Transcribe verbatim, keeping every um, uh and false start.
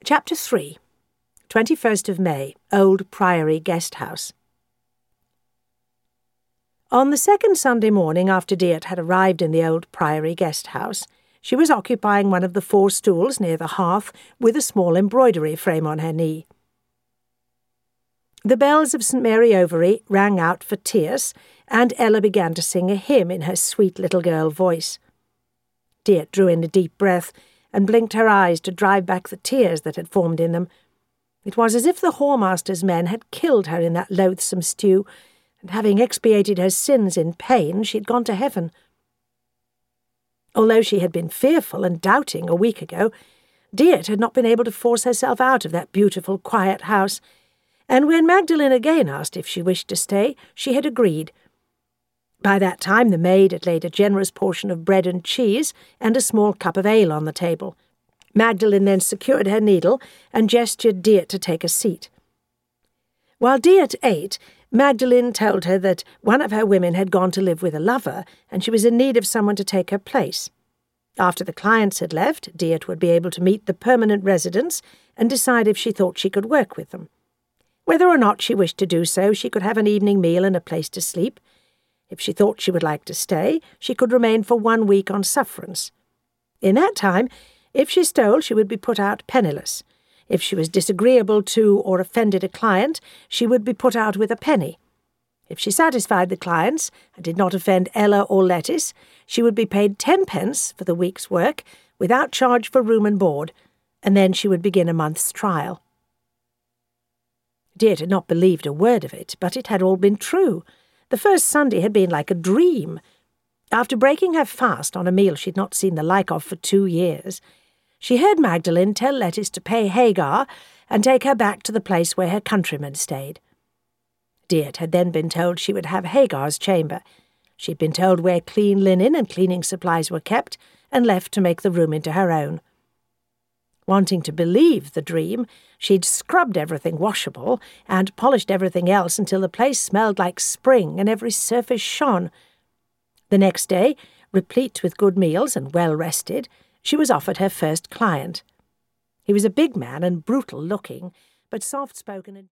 Chapter three. twenty-first of May, Old Priory Guest House. On the second Sunday morning after Deert had arrived in the Old Priory Guest House, she was occupying one of the four stools near the hearth with a small embroidery frame on her knee. The bells of St Mary Overy rang out for tierce, and Ella began to sing a hymn in her sweet little girl voice. Deert drew in a deep breath and blinked her eyes to drive back the tears that had formed in them. It was as if the whoremaster's men had killed her in that loathsome stew, and having expiated her sins in pain, she had gone to heaven. Although she had been fearful and doubting a week ago, Deert had not been able to force herself out of that beautiful, quiet house, and when Magdalene again asked if she wished to stay, she had agreed. By that time the maid had laid a generous portion of bread and cheese and a small cup of ale on the table. Magdalene then secured her needle and gestured Deert to take a seat. While Deert ate, Magdalene told her that one of her women had gone to live with a lover, and she was in need of someone to take her place. After the clients had left, Deert would be able to meet the permanent residents and decide if she thought she could work with them. Whether or not she wished to do so, she could have an evening meal and a place to sleep. If she thought she would like to stay, she could remain for one week on sufferance. In that time, if she stole, she would be put out penniless. If she was disagreeable to or offended a client, she would be put out with a penny. If she satisfied the clients and did not offend Ella or Lettice, she would be paid tenpence for the week's work, without charge for room and board, and then she would begin a month's trial. Deert had not believed a word of it, but it had all been true. The first Sunday had been like a dream. After breaking her fast on a meal she had not seen the like of for two years, she heard Magdalene tell Lettice to pay Hagar and take her back to the place where her countrymen stayed. Deert had then been told she would have Hagar's chamber. She had been told where clean linen and cleaning supplies were kept, and left to make the room into her own. Wanting to believe the dream, she'd scrubbed everything washable and polished everything else until the place smelled like spring and every surface shone. The next day, replete with good meals and well rested, she was offered her first client. He was a big man and brutal-looking, but soft-spoken and